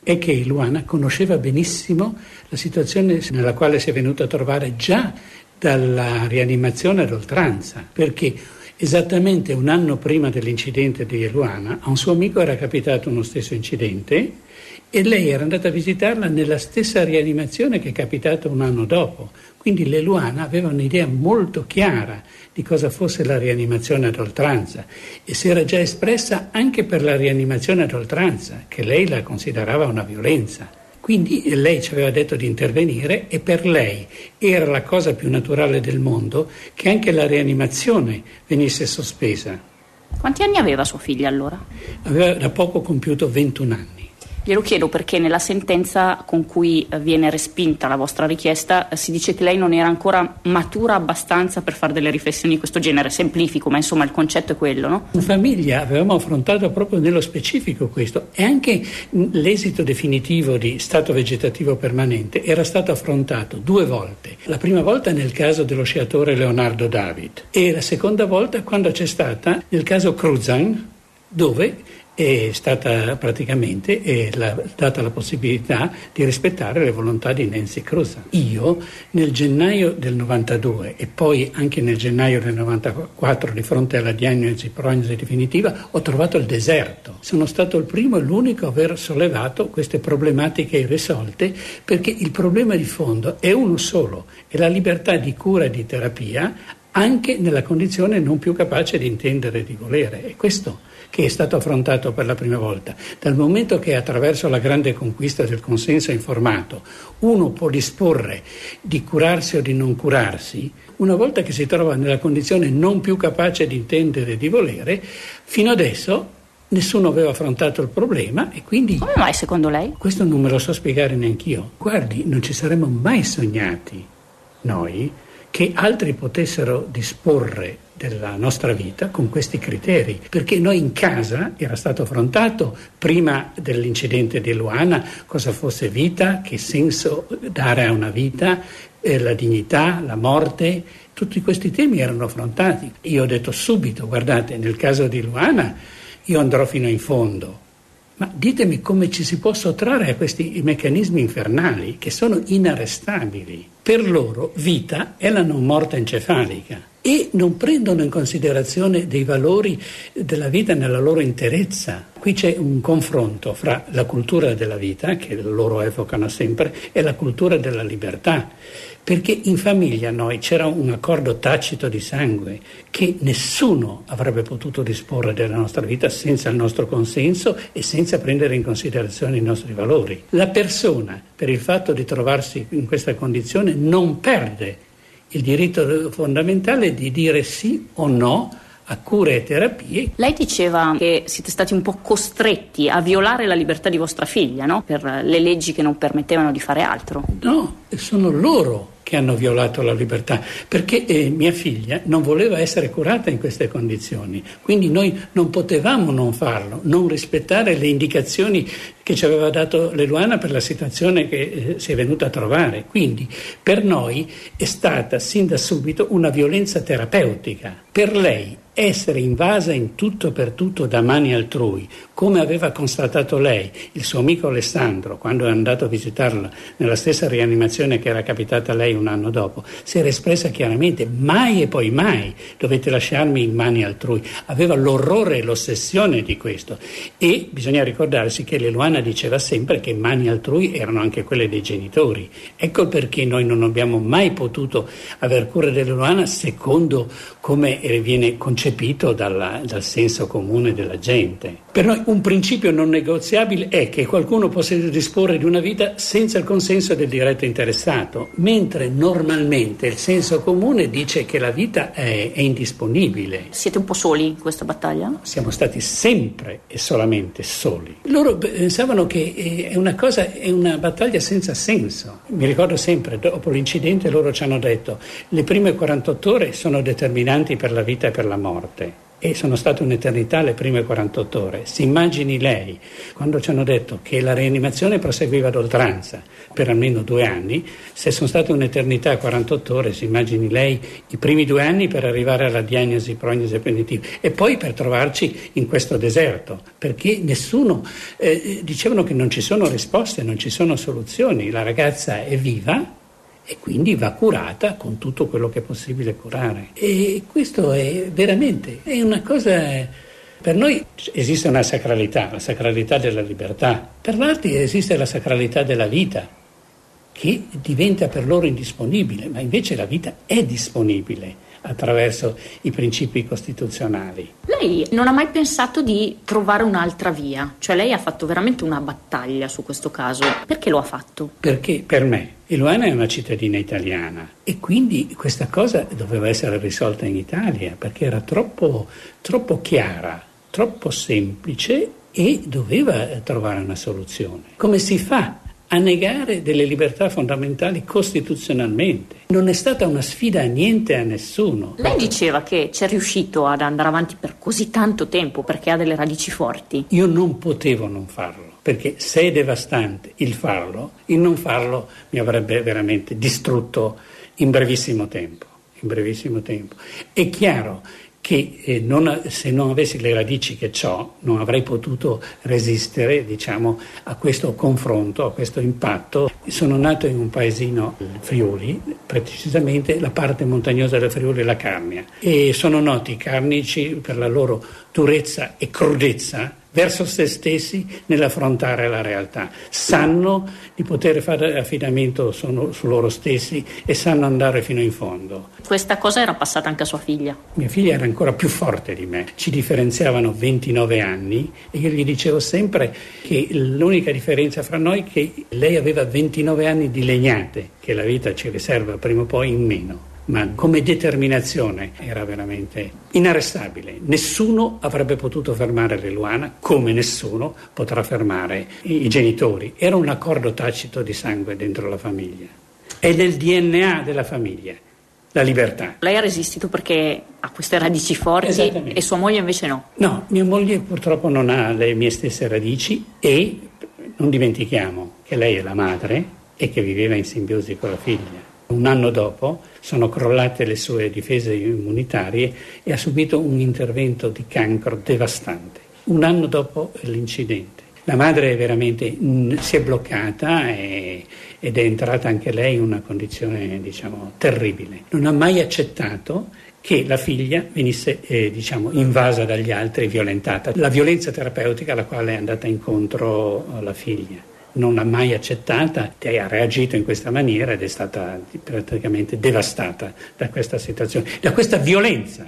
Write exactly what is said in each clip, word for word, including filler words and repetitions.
è che Luana conosceva benissimo la situazione nella quale si è venuta a trovare già dalla rianimazione ad oltranza, perché esattamente un anno prima dell'incidente di Luana a un suo amico era capitato uno stesso incidente e lei era andata a visitarla nella stessa rianimazione che è capitato un anno dopo. Quindi le Luana aveva un'idea molto chiara di cosa fosse la rianimazione ad oltranza e si era già espressa anche per la rianimazione ad oltranza, che lei la considerava una violenza. Quindi lei ci aveva detto di intervenire e per lei era la cosa più naturale del mondo che anche la rianimazione venisse sospesa. Quanti anni aveva sua figlia allora? Aveva da poco compiuto ventuno anni. Glielo chiedo perché nella sentenza con cui viene respinta la vostra richiesta si dice che lei non era ancora matura abbastanza per fare delle riflessioni di questo genere. Semplifico, ma insomma il concetto è quello, no? In famiglia avevamo affrontato proprio nello specifico questo e anche l'esito definitivo di stato vegetativo permanente era stato affrontato due volte. La prima volta nel caso dello sciatore Leonardo David e la seconda volta quando c'è stata nel caso Cruzan, dove è stata praticamente è la, data la possibilità di rispettare le volontà di Nancy Cruzan. Io nel gennaio del novantadue e poi anche nel gennaio del novantaquattro, di fronte alla diagnosi prognosi definitiva, ho trovato il deserto. Sono stato il primo e l'unico a aver sollevato queste problematiche irrisolte, perché il problema di fondo è uno solo, è la libertà di cura e di terapia anche nella condizione non più capace di intendere e di volere. È questo che è stato affrontato per la prima volta. Dal momento che attraverso la grande conquista del consenso informato uno può disporre di curarsi o di non curarsi, una volta che si trova nella condizione non più capace di intendere e di volere, fino adesso nessuno aveva affrontato il problema e quindi... Come mai secondo lei? Questo non me lo so spiegare neanch'io. Guardi, non ci saremmo mai sognati noi che altri potessero disporre della nostra vita con questi criteri, perché noi in casa era stato affrontato prima dell'incidente di Luana cosa fosse vita, che senso dare a una vita, eh, la dignità, la morte, tutti questi temi erano affrontati. Io ho detto subito, guardate, nel caso di Luana io andrò fino in fondo, ma ditemi come ci si può sottrarre a questi meccanismi infernali che sono inarrestabili. Per loro vita è la non morte encefalica e non prendono in considerazione dei valori della vita nella loro interezza. Qui c'è un confronto fra la cultura della vita, che loro evocano sempre, e la cultura della libertà. Perché in famiglia noi c'era un accordo tacito di sangue che nessuno avrebbe potuto disporre della nostra vita senza il nostro consenso e senza prendere in considerazione i nostri valori. La persona, per il fatto di trovarsi in questa condizione, non perde il diritto fondamentale di dire sì o no a cure e terapie. Lei diceva che siete stati un po' costretti a violare la libertà di vostra figlia, no? Per le leggi che non permettevano di fare altro. No, sono loro che hanno violato la libertà, perché eh, mia figlia non voleva essere curata in queste condizioni, quindi noi non potevamo non farlo, non rispettare le indicazioni che ci aveva dato Leluana per la situazione che eh, si è venuta a trovare. Quindi per noi è stata sin da subito una violenza terapeutica. Per lei essere invasa in tutto e per tutto da mani altrui, come aveva constatato lei, il suo amico Alessandro, quando è andato a visitarla nella stessa rianimazione che era capitata a lei un anno dopo, si era espressa chiaramente: mai e poi mai dovete lasciarmi in mani altrui. Aveva l'orrore e l'ossessione di questo. E bisogna ricordarsi che Leluana diceva sempre che mani altrui erano anche quelle dei genitori. Ecco perché noi non abbiamo mai potuto aver cura di Leluana secondo come viene concepito dalla, dal senso comune della gente. Per noi un principio non negoziabile è che qualcuno possa disporre di una vita senza il consenso del diretto interessato, mentre normalmente il senso comune dice che la vita è, è indisponibile. Siete un po' soli in questa battaglia? No? Siamo stati sempre e solamente soli. Loro pensavano che è una cosa, è una battaglia senza senso. Mi ricordo sempre, dopo l'incidente loro ci hanno detto: le prime quarantotto ore sono determinanti per la vita e per la morte. e sono state un'eternità le prime quarantotto ore. Si immagini lei, quando ci hanno detto che la rianimazione proseguiva ad oltranza per almeno due anni, se sono state un'eternità quarantotto ore, si immagini lei i primi due anni per arrivare alla diagnosi, prognosi definitiva e poi per trovarci in questo deserto, perché nessuno, eh, dicevano che non ci sono risposte, non ci sono soluzioni, la ragazza è viva e quindi va curata con tutto quello che è possibile curare. E questo è veramente, è una cosa, per noi esiste una sacralità, la sacralità della libertà, per altri esiste la sacralità della vita, che diventa per loro indisponibile, ma invece la vita è disponibile attraverso i principi costituzionali. Lei non ha mai pensato di trovare un'altra via? Cioè lei ha fatto veramente una battaglia su questo caso. Perché lo ha fatto? Perché per me Eluana è una cittadina italiana e quindi questa cosa doveva essere risolta in Italia perché era troppo, troppo chiara, troppo semplice e doveva trovare una soluzione. Come si fa a negare delle libertà fondamentali costituzionalmente? Non è stata una sfida a niente, a nessuno. Lei diceva che c'è riuscito ad andare avanti per così tanto tempo perché ha delle radici forti. Io non potevo non farlo, perché se è devastante il farlo, il non farlo mi avrebbe veramente distrutto in brevissimo tempo. In brevissimo tempo. È chiaro che eh, non, se non avessi le radici che ho, non avrei potuto resistere, diciamo, a questo confronto, a questo impatto. Sono nato in un paesino, il Friuli, precisamente la parte montagnosa del Friuli è la Carnia, e sono noti i carnici per la loro durezza e crudezza verso se stessi nell'affrontare la realtà. Sanno di poter fare affidamento su, su loro stessi e sanno andare fino in fondo. Questa cosa era passata anche a sua figlia? Mia figlia era ancora più forte di me. Ci differenziavano ventinove anni e io gli dicevo sempre che l'unica differenza fra noi è che lei aveva ventinove anni di legnate, che la vita ci riserva prima o poi in meno. Ma come determinazione era veramente inarrestabile. Nessuno avrebbe potuto fermare l'Eluana, come nessuno potrà fermare i genitori. Era un accordo tacito di sangue dentro la famiglia. È nel D N A della famiglia, la libertà. Lei ha resistito perché ha queste radici forti e sua moglie invece no? No, mia moglie purtroppo non ha le mie stesse radici e non dimentichiamo che lei è la madre e che viveva in simbiosi con la figlia. Un anno dopo sono crollate le sue difese immunitarie e ha subito un intervento di cancro devastante. Un anno dopo l'incidente. La madre veramente mh, si è bloccata e, ed è entrata anche lei in una condizione, diciamo, terribile. Non ha mai accettato che la figlia venisse eh, diciamo, invasa dagli altri e violentata. La violenza terapeutica alla quale è andata incontro la figlia. Non l'ha mai accettata e ha reagito in questa maniera ed è stata praticamente devastata da questa situazione, da questa violenza.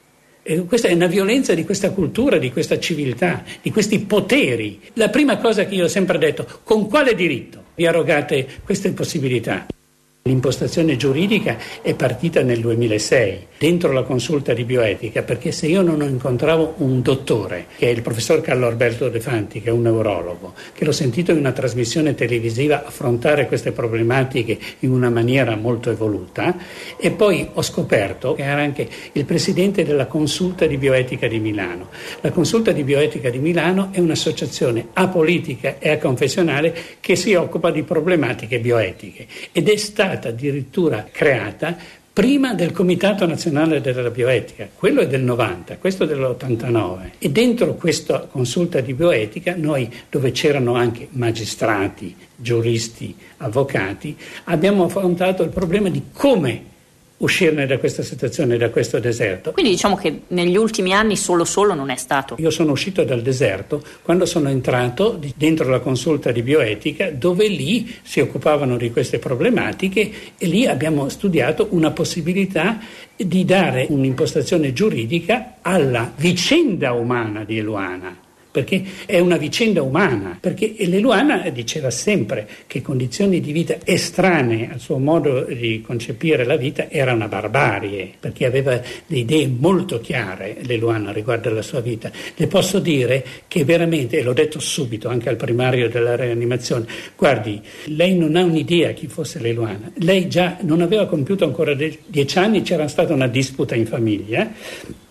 E questa è una violenza di questa cultura, di questa civiltà, di questi poteri. La prima cosa che io ho sempre detto, con quale diritto vi arrogate queste possibilità? L'impostazione giuridica è partita nel duemilasei, dentro la consulta di bioetica, perché se io non incontravo un dottore, che è il professor Carlo Alberto De Fanti, che è un neurologo, che l'ho sentito in una trasmissione televisiva affrontare queste problematiche in una maniera molto evoluta, e poi ho scoperto che era anche il presidente della consulta di bioetica di Milano. La consulta di bioetica di Milano è un'associazione apolitica e aconfessionale che si occupa di problematiche bioetiche ed è stata addirittura creata prima del Comitato Nazionale della Bioetica. Quello è del novanta, questo è dell'ottantanove. E dentro questa consulta di bioetica, noi, dove c'erano anche magistrati, giuristi, avvocati, abbiamo affrontato il problema di come uscirne da questa situazione, da questo deserto. Quindi diciamo che negli ultimi anni solo solo non è stato. Io sono uscito dal deserto quando sono entrato dentro la consulta di bioetica, dove lì si occupavano di queste problematiche e lì abbiamo studiato una possibilità di dare un'impostazione giuridica alla vicenda umana di Eluana. Perché è una vicenda umana, perché l'Eluana diceva sempre che condizioni di vita estranee al suo modo di concepire la vita era una barbarie, perché aveva le idee molto chiare l'Eluana riguardo alla sua vita. Le posso dire che veramente, e l'ho detto subito anche al primario della rianimazione, guardi, lei non ha un'idea chi fosse l'Eluana, lei già non aveva compiuto ancora dieci anni, c'era stata una disputa in famiglia,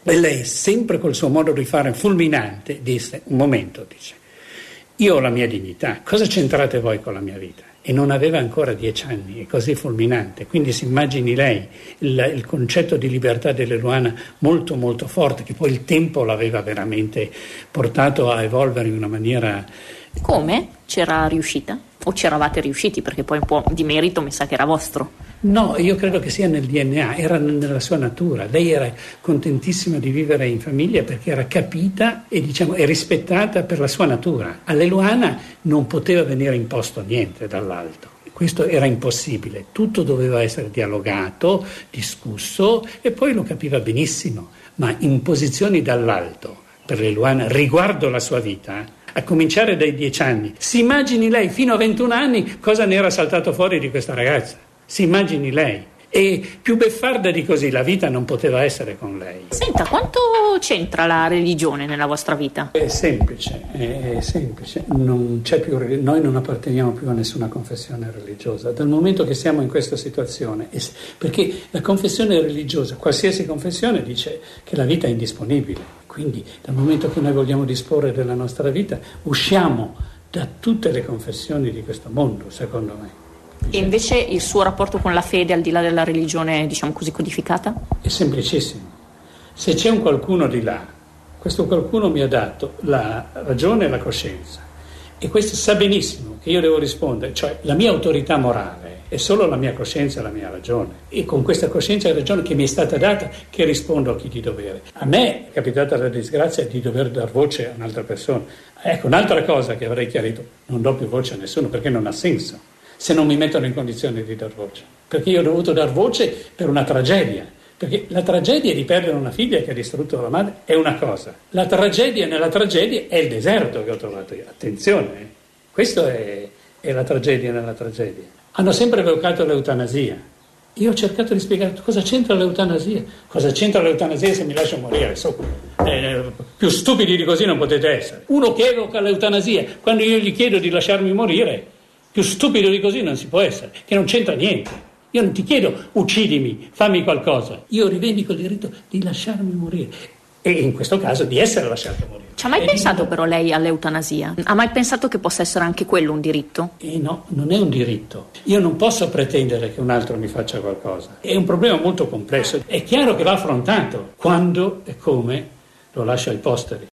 E lei, sempre col suo modo di fare fulminante, disse: un momento, dice, io ho la mia dignità, cosa c'entrate voi con la mia vita? E non aveva ancora dieci anni, è così fulminante. Quindi si immagini lei il, il concetto di libertà dell'Eluana molto molto forte, che poi il tempo l'aveva veramente portato a evolvere in una maniera... Come? C'era riuscita? O c'eravate riusciti? Perché poi un po' di merito mi sa che era vostro. No, io credo che sia nel D N A, era nella sua natura. Lei era contentissima di vivere in famiglia perché era capita e, diciamo, e rispettata per la sua natura. All'Eluana non poteva venire imposto niente dall'alto. Questo era impossibile, tutto doveva essere dialogato, discusso, e poi lo capiva benissimo. Ma imposizioni dall'alto per l'Eluana riguardo la sua vita, a cominciare dai dieci anni. Si immagini lei fino a ventuno anni cosa ne era saltato fuori di questa ragazza. Si immagini lei. E più beffarda di così la vita non poteva essere con lei. Senta, quanto c'entra la religione nella vostra vita? È semplice, è semplice. Non c'è più, noi non apparteniamo più a nessuna confessione religiosa. Dal momento che siamo in questa situazione, perché la confessione religiosa, qualsiasi confessione, dice che la vita è indisponibile. Quindi dal momento che noi vogliamo disporre della nostra vita, usciamo da tutte le confessioni di questo mondo, secondo me. E invece il suo rapporto con la fede, al di là della religione, diciamo così, codificata? È semplicissimo. Se c'è un qualcuno di là, questo qualcuno mi ha dato la ragione e la coscienza, e questo sa benissimo che io devo rispondere, cioè la mia autorità morale è solo la mia coscienza e la mia ragione, e con questa coscienza e ragione che mi è stata data che rispondo a chi di dovere. A me è capitata la disgrazia di dover dar voce a un'altra persona. Ecco, un'altra cosa che avrei chiarito: non do più voce a nessuno, perché non ha senso se non mi mettono in condizione di dar voce, perché io ho dovuto dar voce per una tragedia, perché la tragedia di perdere una figlia che ha distrutto la madre è una cosa, la tragedia nella tragedia è il deserto che ho trovato io. Attenzione, eh. Questa è, è la tragedia nella tragedia. Hanno sempre evocato l'eutanasia. Io ho cercato di spiegare cosa c'entra l'eutanasia. Cosa c'entra l'eutanasia se mi lascio morire? So, eh, più stupidi di così non potete essere. Uno che evoca l'eutanasia, quando io gli chiedo di lasciarmi morire, più stupido di così non si può essere, che non c'entra niente. Io non ti chiedo uccidimi, fammi qualcosa. Io rivendico il diritto di lasciarmi morire, e in questo caso di essere lasciato morire. Ci ha mai e pensato dico, però lei all'eutanasia? Ha mai pensato che possa essere anche quello un diritto? Eh no, non è un diritto. Io non posso pretendere che un altro mi faccia qualcosa. È un problema molto complesso. È chiaro che va affrontato quando e come lo lascio ai posteri.